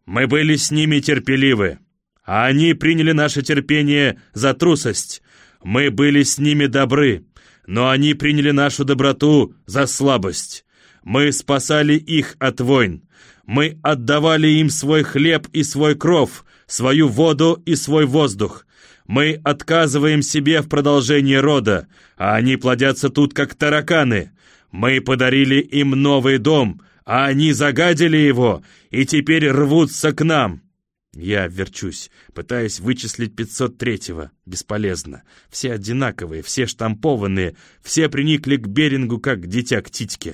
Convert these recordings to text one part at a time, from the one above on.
Мы были с ними терпеливы, а они приняли наше терпение за трусость. Мы были с ними добры, но они приняли нашу доброту за слабость. Мы спасали их от войн. Мы отдавали им свой хлеб и свой кров, свою воду и свой воздух. Мы отказываем себе в продолжении рода, а они плодятся тут, как тараканы. Мы подарили им новый дом, а они загадили его и теперь рвутся к нам». Я верчусь, пытаясь вычислить 503-го. Бесполезно. Все одинаковые, все штампованные, все приникли к Берингу, как дитя к титьке.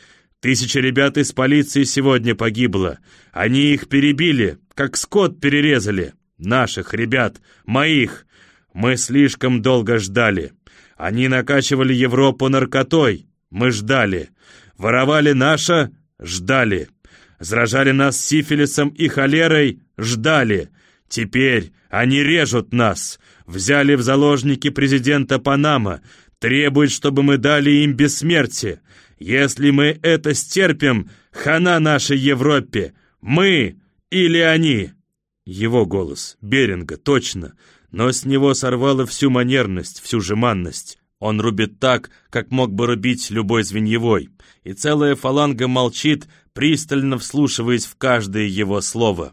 1000 ребят из полиции сегодня погибло. Они их перебили, как скот перерезали. Наших ребят, моих. Мы слишком долго ждали. Они накачивали Европу наркотой. Мы ждали. Воровали наше, ждали. Заражали нас сифилисом и холерой, ждали. Теперь они режут нас. Взяли в заложники президента Панама. Требуют, чтобы мы дали им бессмертие. Если мы это стерпим, хана нашей Европе. Мы или они. Его голос, Беринга, точно. Но с него сорвало всю манерность, всю жеманность. Он рубит так, как мог бы рубить любой звеньевой. И целая фаланга молчит, пристально вслушиваясь в каждое его слово.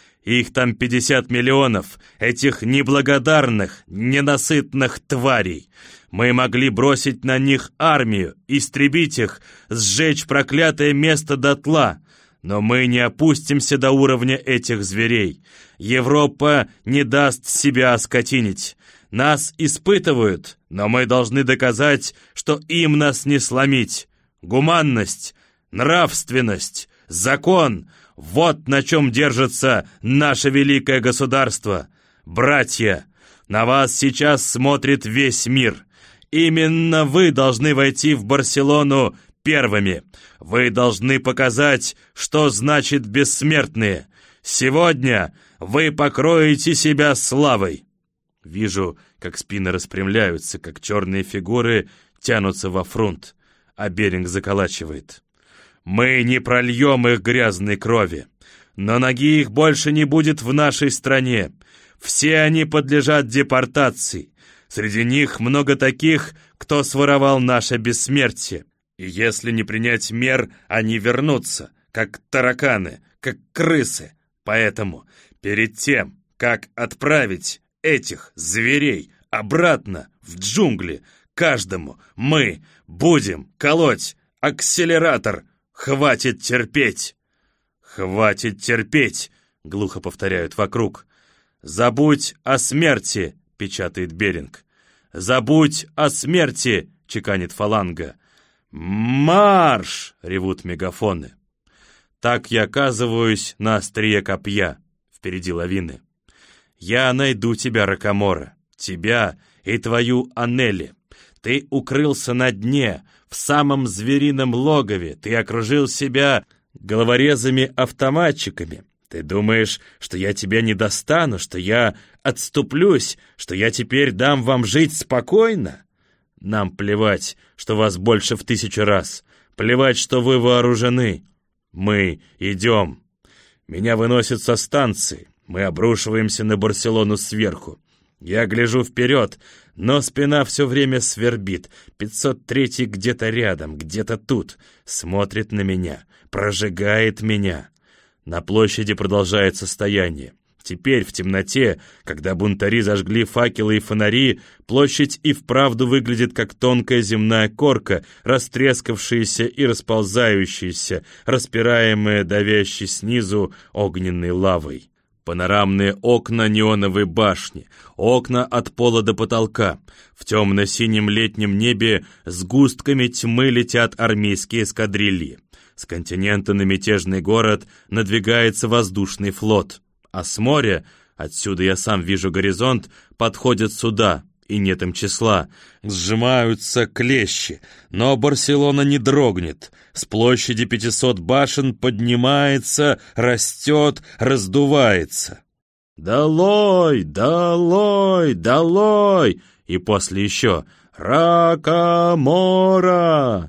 Их там 50 миллионов, этих неблагодарных, ненасытных тварей. Мы могли бросить на них армию, истребить их, сжечь проклятое место дотла. Но мы не опустимся до уровня этих зверей. Европа не даст себя оскотинить. Нас испытывают, но мы должны доказать, что им нас не сломить. Гуманность, нравственность, закон — вот на чем держится наше великое государство. Братья, на вас сейчас смотрит весь мир. Именно вы должны войти в Барселону первыми. Вы должны показать, что значит бессмертные. Сегодня вы покроете себя славой. Вижу, как спины распрямляются, как черные фигуры тянутся во фронт, а Беринг заколачивает. Мы не прольем их грязной крови, но ноги их больше не будет в нашей стране. Все они подлежат депортации. Среди них много таких, кто своровал наше бессмертие. И если не принять мер, они вернутся, как тараканы, как крысы. Поэтому перед тем, как отправить этих зверей обратно в джунгли, каждому мы будем колоть акселератор. Хватит терпеть! Хватит терпеть! Глухо повторяют вокруг. Забудь о смерти, печатает Беринг. Забудь о смерти, чеканит фаланга. Марш! Ревут мегафоны. Так я оказываюсь на острие копья. Впереди лавины. Я найду тебя, Рокамора, тебя и твою Анели. Ты укрылся на дне, в самом зверином логове. Ты окружил себя головорезами-автоматчиками. Ты думаешь, что я тебя не достану, что я отступлюсь, что я теперь дам вам жить спокойно? Нам плевать, что вас больше в 1000 раз. Плевать, что вы вооружены. Мы идем. Меня выносят со станции. Мы обрушиваемся на Барселону сверху. Я гляжу вперед, но спина все время свербит. 503-й где-то рядом, где-то тут. Смотрит на меня, прожигает меня. На площади продолжается стояние. Теперь, в темноте, когда бунтари зажгли факелы и фонари, площадь и вправду выглядит как тонкая земная корка, растрескавшаяся и расползающаяся, распираемая давящей снизу огненной лавой. Панорамные окна неоновой башни, окна от пола до потолка. В темно-синем летнем небе сгустками тьмы летят армейские эскадрильи. С континента на мятежный город надвигается воздушный флот. А с моря, отсюда я сам вижу горизонт, подходят суда, и нет им числа. Сжимаются клещи, но Барселона не дрогнет. С площади 500 башен поднимается, растет, раздувается. «Долой! Долой! Долой!» И после еще «Рокамора!»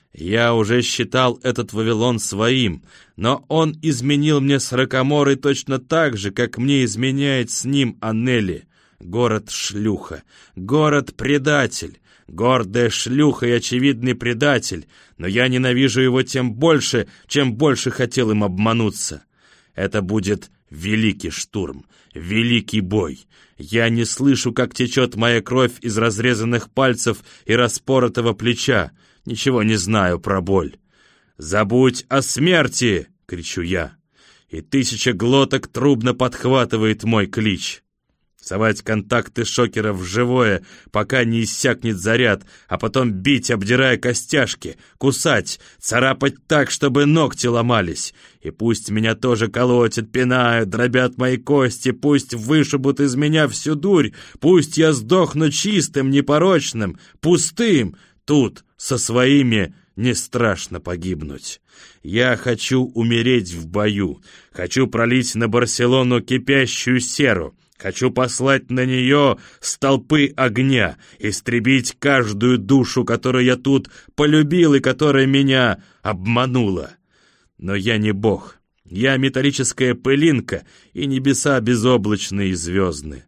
Я уже считал этот Вавилон своим, но он изменил мне с Ракаморой точно так же, как мне изменяет с ним Аннели. Город-шлюха, город-предатель, гордая шлюха и очевидный предатель, но я ненавижу его тем больше, чем больше хотел им обмануться. Это будет великий штурм, великий бой. Я не слышу, как течет моя кровь из разрезанных пальцев и распоротого плеча. Ничего не знаю про боль. «Забудь о смерти!» — кричу я. И 1000 глоток трубно подхватывает мой клич. Совать контакты шокеров в живое, пока не иссякнет заряд, а потом бить, обдирая костяшки, кусать, царапать так, чтобы ногти ломались. И пусть меня тоже колотят, пинают, дробят мои кости, пусть вышибут из меня всю дурь, пусть я сдохну чистым, непорочным, пустым. Тут со своими не страшно погибнуть. Я хочу умереть в бою, хочу пролить на Барселону кипящую серу. Хочу послать на нее столпы огня, истребить каждую душу, которую я тут полюбил и которая меня обманула. Но я не бог, я металлическая пылинка, и небеса безоблачные и звездные.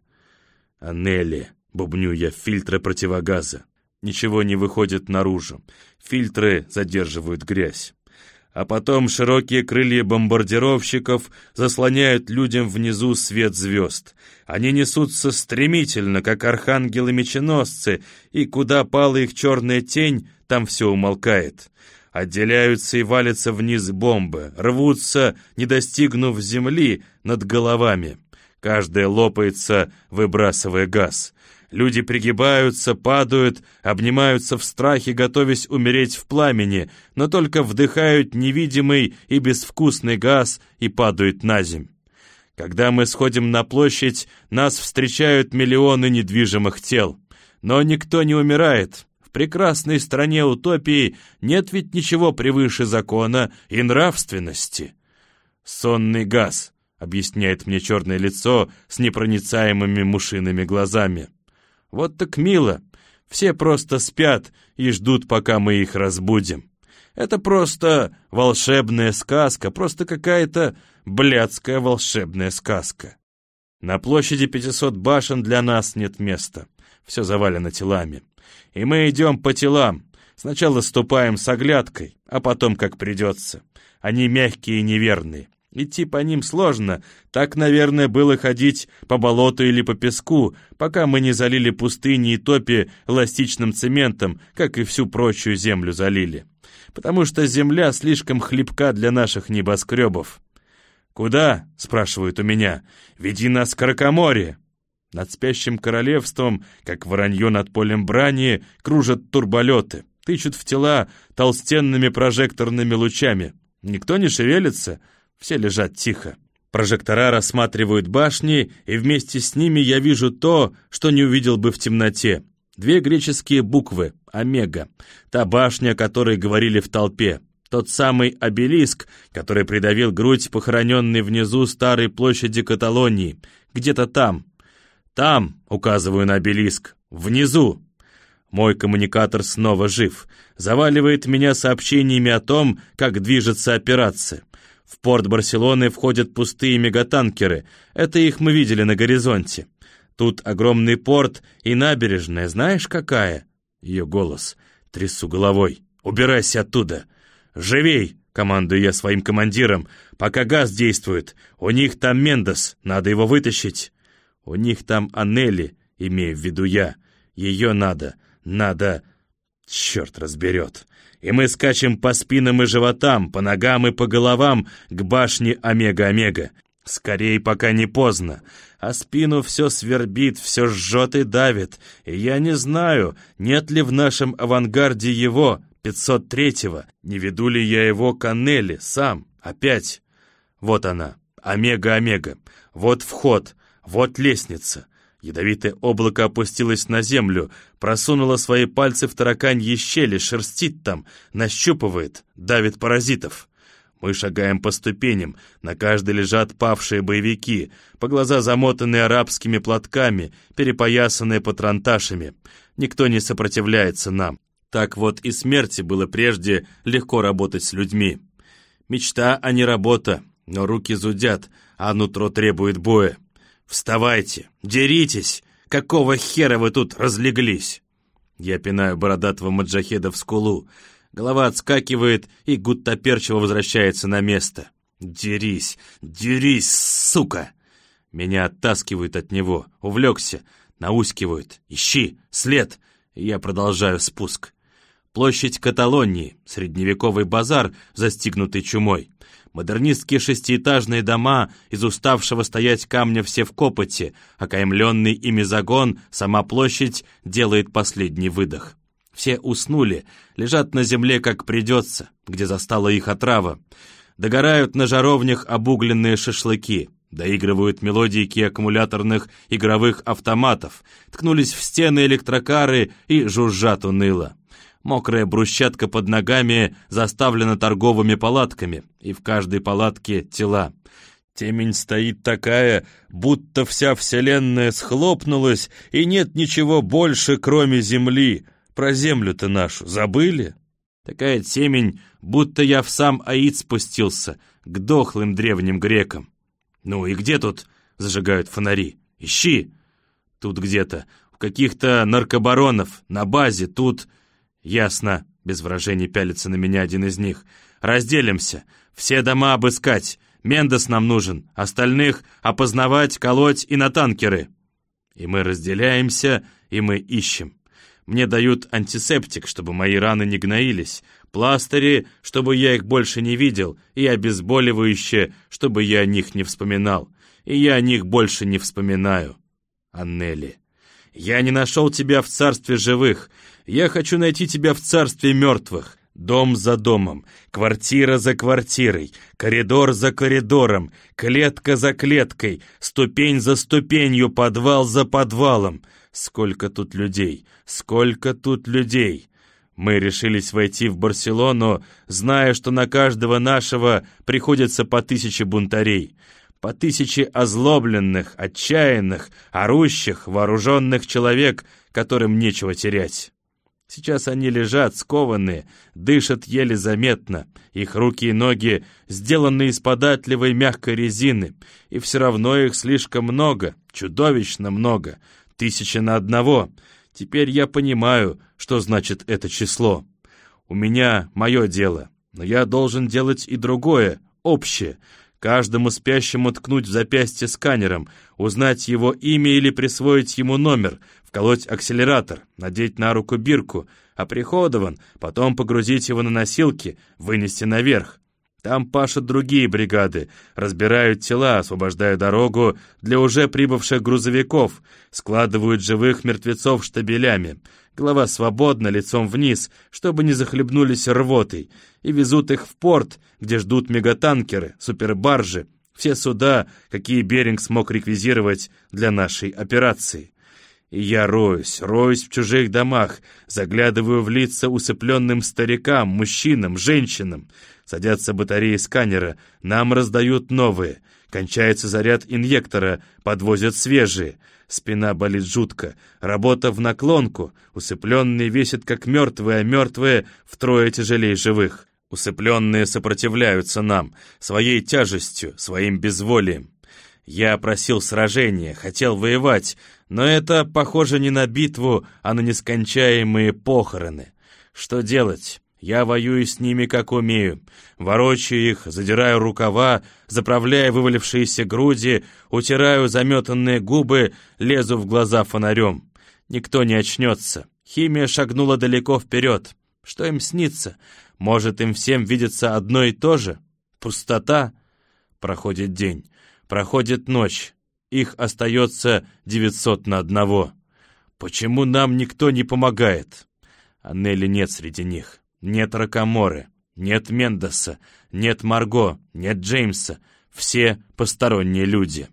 Аннели, бубню я в фильтры противогаза. Ничего не выходит наружу, фильтры задерживают грязь. А потом широкие крылья бомбардировщиков заслоняют людям внизу свет звезд. Они несутся стремительно, как архангелы-меченосцы, и куда пала их черная тень, там все умолкает. Отделяются и валятся вниз бомбы, рвутся, не достигнув земли, над головами. Каждая лопается, выбрасывая газ. Люди пригибаются, падают, обнимаются в страхе, готовясь умереть в пламени, но только вдыхают невидимый и безвкусный газ и падают на земь. Когда мы сходим на площадь, нас встречают миллионы недвижимых тел. Но никто не умирает. В прекрасной стране утопии нет ведь ничего превыше закона и нравственности. «Сонный газ», — объясняет мне черное лицо с непроницаемыми мушиными глазами. Вот так мило. Все просто спят и ждут, пока мы их разбудим. Это просто волшебная сказка, просто какая-то блядская волшебная сказка. На площади 500 башен для нас нет места. Все завалено телами. И мы идем по телам. Сначала ступаем с оглядкой, а потом как придется. Они мягкие и неверные. Идти по ним сложно, так, наверное, было ходить по болоту или по песку, пока мы не залили пустыни и топи эластичным цементом, как и всю прочую землю залили. Потому что земля слишком хлипка для наших небоскребов. «Куда?» — спрашивают у меня. «Веди нас к Ракаморе». Над спящим королевством, как воронье над полем брани, кружат турболеты, тычут в тела толстенными прожекторными лучами. Никто не шевелится. Все лежат тихо. Прожектора рассматривают башни, и вместе с ними я вижу то, что не увидел бы в темноте. 2 греческие буквы — Омега. Та башня, о которой говорили в толпе. Тот самый обелиск, который придавил грудь похороненной внизу старой площади Каталонии. Где-то там. Там, указываю на обелиск, внизу. Мой коммуникатор снова жив. Заваливает меня сообщениями о том, как движется операция. В порт Барселоны входят пустые мегатанкеры. Это их мы видели на горизонте. Тут огромный порт и набережная, знаешь какая? Ее голос. Трясу головой. Убирайся оттуда. Живей, командую я своим командирам, пока газ действует. У них там Мендес, надо его вытащить. У них там Аннели, имею в виду я. Ее надо. Черт разберет. И мы скачем по спинам и животам, по ногам и по головам к башне Омега-Омега. Скорей, пока не поздно. А спину все свербит, все жжет и давит. И я не знаю, нет ли в нашем авангарде его, 503-го. Не веду ли я его к Аннели сам, опять. Вот она, Омега-Омега. Вот вход, вот лестница. Ядовитое облако опустилось на землю, просунуло свои пальцы в тараканьи щели, шерстит там, нащупывает, давит паразитов. Мы шагаем по ступеням, на каждой лежат павшие боевики, по глаза замотанные арабскими платками, перепоясанные патронташами. Никто не сопротивляется нам. Так вот и смерти было прежде легко работать с людьми. Мечта, а не работа, но руки зудят, а нутро требует боя. «Вставайте! Деритесь! Какого хера вы тут разлеглись?» Я пинаю бородатого маджахеда в скулу. Голова отскакивает и гуттаперчиво возвращается на место. «Дерись! Дерись, сука!» Меня оттаскивают от него. Увлекся. Наускивают. «Ищи! След!» И я продолжаю спуск. Площадь Каталонии, средневековый базар, застигнутый чумой. Модернистские шестиэтажные дома, из уставшего стоять камня все в копоти, окаймленный ими загон, сама площадь делает последний выдох. Все уснули, лежат на земле как придется, где застала их отрава. Догорают на жаровнях обугленные шашлыки, доигрывают мелодийки аккумуляторных игровых автоматов, ткнулись в стены электрокары и жужжат уныло. Мокрая брусчатка под ногами заставлена торговыми палатками, и в каждой палатке тела. Темень стоит такая, будто вся вселенная схлопнулась, и нет ничего больше, кроме земли. Про землю-то нашу забыли? Такая темень, будто я в сам Аид спустился, к дохлым древним грекам. «Ну и где тут?» — зажигают фонари. «Ищи!» «Тут где-то, у каких-то наркобаронов, на базе, тут...» «Ясно», — без выражений пялится на меня один из них. «Разделимся, все дома обыскать, Мендес нам нужен, остальных опознавать, колоть и на танкеры». И мы разделяемся, и мы ищем. Мне дают антисептик, чтобы мои раны не гноились, пластыри, чтобы я их больше не видел, и обезболивающее, чтобы я о них не вспоминал. И я о них больше не вспоминаю. Аннели, я не нашел тебя в царстве живых, я хочу найти тебя в царстве мертвых. Дом за домом, квартира за квартирой, коридор за коридором, клетка за клеткой, ступень за ступенью, подвал за подвалом. Сколько тут людей, сколько тут людей! Мы решились войти в Барселону, зная, что на каждого нашего приходится по 1000 бунтарей, по 1000 озлобленных, отчаянных, орущих, вооруженных человек, которым нечего терять. Сейчас они лежат, скованные, дышат еле заметно, их руки и ноги сделаны из податливой мягкой резины, и все равно их слишком много, чудовищно много, 1000 на одного. Теперь я понимаю, что значит это число. У меня мое дело, но я должен делать и другое, общее. Каждому спящему ткнуть в запястье сканером, узнать его имя или присвоить ему номер, вколоть акселератор, надеть на руку бирку, оприходован, потом погрузить его на носилки, вынести наверх. Там пашут другие бригады, разбирают тела, освобождая дорогу для уже прибывших грузовиков, складывают живых мертвецов штабелями. Голова свободна, лицом вниз, чтобы не захлебнулись рвотой, и везут их в порт, где ждут мегатанкеры, супербаржи, все суда, какие Беринг смог реквизировать для нашей операции. И я роюсь в чужих домах, заглядываю в лица усыпленным старикам, мужчинам, женщинам. Садятся батареи сканера, нам раздают новые. Кончается заряд инъектора, подвозят свежие. Спина болит жутко, работа в наклонку. Усыпленные весят как мертвые, а мертвые втрое тяжелее живых. Усыпленные сопротивляются нам, своей тяжестью, своим безволием. Я просил сражения, хотел воевать, но это похоже не на битву, а на нескончаемые похороны. Что делать? Я воюю с ними как умею, ворочаю их, задираю рукава, заправляю вывалившиеся груди, утираю заметанные губы, лезу в глаза фонарем. Никто не очнется. Химия шагнула далеко вперед. Что им снится? Может, им всем видится одно и то же? Пустота? Проходит день, проходит ночь. Их остается 900 на одного. Почему нам никто не помогает? Аннели нет среди них. Нет Рокаморы, нет Мендеса, нет Марго, нет Джеймса. Все посторонние люди.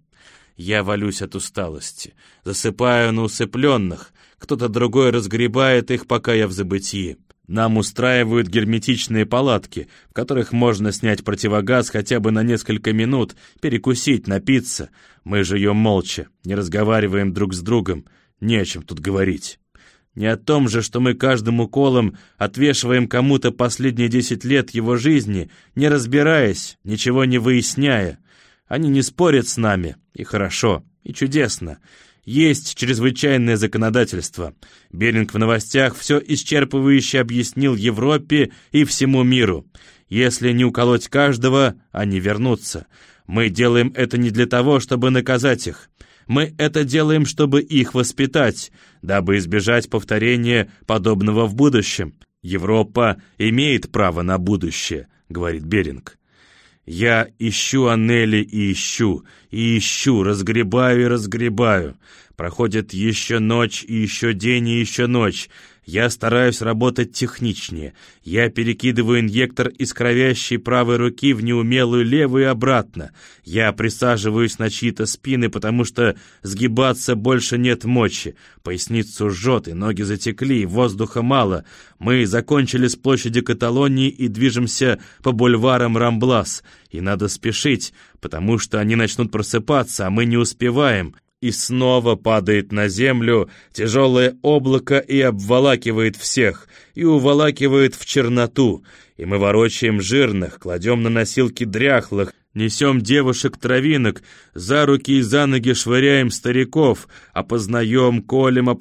Я валюсь от усталости, засыпаю на усыпленных. Кто-то другой разгребает их, пока я в забытии. Нам устраивают герметичные палатки, в которых можно снять противогаз хотя бы на несколько минут, перекусить, напиться. Мы жуем молча, не разговариваем друг с другом, не о чем тут говорить. Не о том же, что мы каждым уколом отвешиваем кому-то последние 10 лет его жизни, не разбираясь, ничего не выясняя. Они не спорят с нами, и хорошо, и чудесно. Есть чрезвычайное законодательство. Беринг в новостях все исчерпывающе объяснил Европе и всему миру. Если не уколоть каждого, они вернутся. Мы делаем это не для того, чтобы наказать их. Мы это делаем, чтобы их воспитать, дабы избежать повторения подобного в будущем. Европа имеет право на будущее, говорит Беринг. Я ищу Аннели и ищу, разгребаю и разгребаю. Проходит еще ночь, и еще день, и еще ночь. Я стараюсь работать техничнее. Я перекидываю инъектор из кровящей правой руки в неумелую левую и обратно. Я присаживаюсь на чьи-то спины, потому что сгибаться больше нет мочи. Поясницу жжет, и ноги затекли, воздуха мало. Мы закончили с площади Каталонии и движемся по бульварам Рамблас. И надо спешить, потому что они начнут просыпаться, а мы не успеваем. И снова падает на землю тяжелое облако и обволакивает всех, и уволакивает в черноту. И мы ворочаем жирных, кладем на носилки дряхлых, несем девушек-травинок, за руки и за ноги швыряем стариков, опознаем, колем,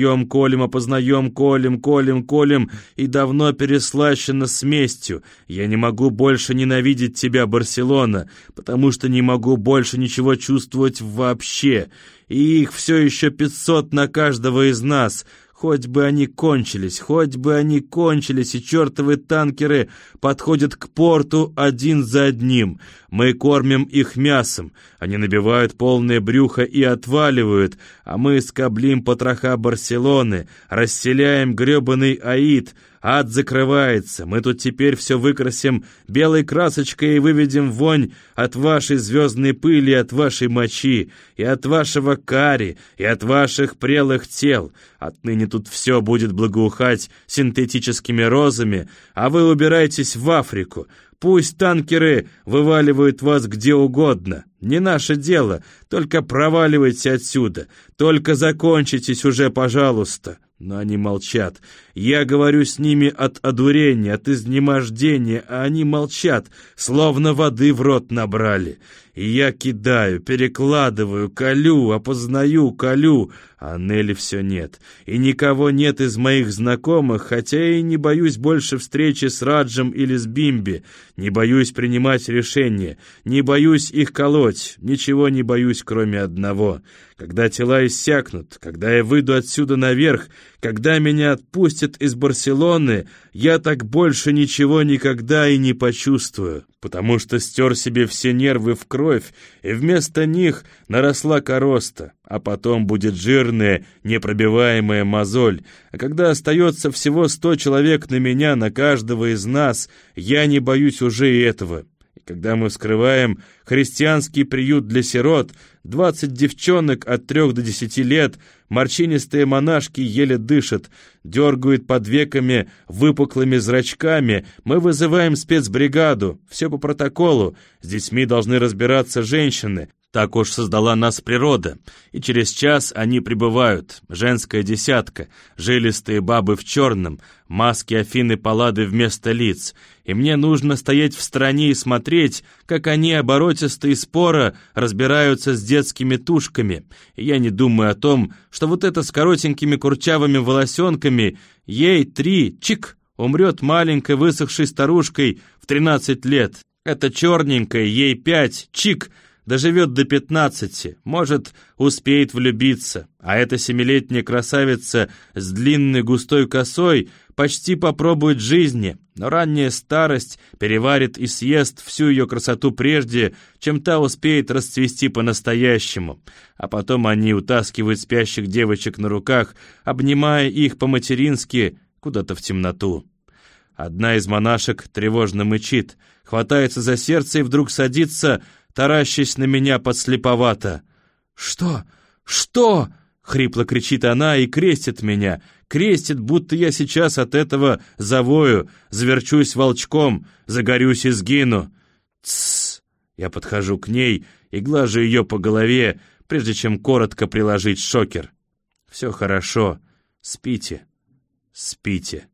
и давно переслащено с местью. Я не могу больше ненавидеть тебя, Барселона, потому что не могу больше ничего чувствовать вообще. И их все еще 500 на каждого из нас. Хоть бы они кончились, и чертовы танкеры подходят к порту один за одним. Мы кормим их мясом, они набивают полное брюхо и отваливают, а мы скоблим потроха Барселоны, расселяем гребаный Аид. Ад закрывается, мы тут теперь все выкрасим белой красочкой и выведем вонь от вашей звездной пыли, от вашей мочи, и от вашего карри, и от ваших прелых тел. Отныне тут все будет благоухать синтетическими розами, а вы убирайтесь в Африку. Пусть танкеры вываливают вас где угодно. Не наше дело, только проваливайте отсюда, только закончитесь уже, пожалуйста». Но они молчат. Я говорю с ними от одурения, от изнемождения, а они молчат, словно воды в рот набрали. И я кидаю, перекладываю, колю, опознаю, колю, а Нелли все нет. И никого нет из моих знакомых, хотя и не боюсь больше встречи с Раджем или с Бимби, не боюсь принимать решения, не боюсь их колоть, ничего не боюсь, кроме одного. Когда тела иссякнут, когда я выйду отсюда наверх, когда меня отпустят из Барселоны, я так больше ничего никогда и не почувствую, потому что стер себе все нервы в кровь, и вместо них наросла короста, а потом будет жирная, непробиваемая мозоль. А когда остается всего 100 человек на меня, на каждого из нас, я не боюсь уже и этого. Когда мы вскрываем христианский приют для сирот, 20 девчонок от 3 до 10 лет, морщинистые монашки еле дышат, дергают под веками выпуклыми зрачками, мы вызываем спецбригаду, все по протоколу, с детьми должны разбираться женщины. Так уж создала нас природа, и через час они прибывают, женская десятка, жилистые бабы в черном, маски Афины Паллады вместо лиц, и мне нужно стоять в стороне и смотреть, как они оборотисто и споро разбираются с детскими тушками, и я не думаю о том, что вот это с коротенькими курчавыми волосенками, ей 3, чик, умрет маленькой высохшей старушкой в 13 лет, это черненькая, ей 5, чик, доживет до 15, может, успеет влюбиться, а эта 7-летняя красавица с длинной густой косой почти попробует жизни, но ранняя старость переварит и съест всю ее красоту прежде, чем та успеет расцвести по-настоящему, а потом они утаскивают спящих девочек на руках, обнимая их по-матерински куда-то в темноту. Одна из монашек тревожно мычит, хватается за сердце и вдруг садится, таращась на меня подслеповато. «Что? Что?» — хрипло кричит она и крестит меня. Крестит, будто я сейчас от этого завою, заверчусь волчком, загорюсь и сгину. «Тссс!» — я подхожу к ней и глажу ее по голове, прежде чем коротко приложить шокер. «Все хорошо. Спите, спите.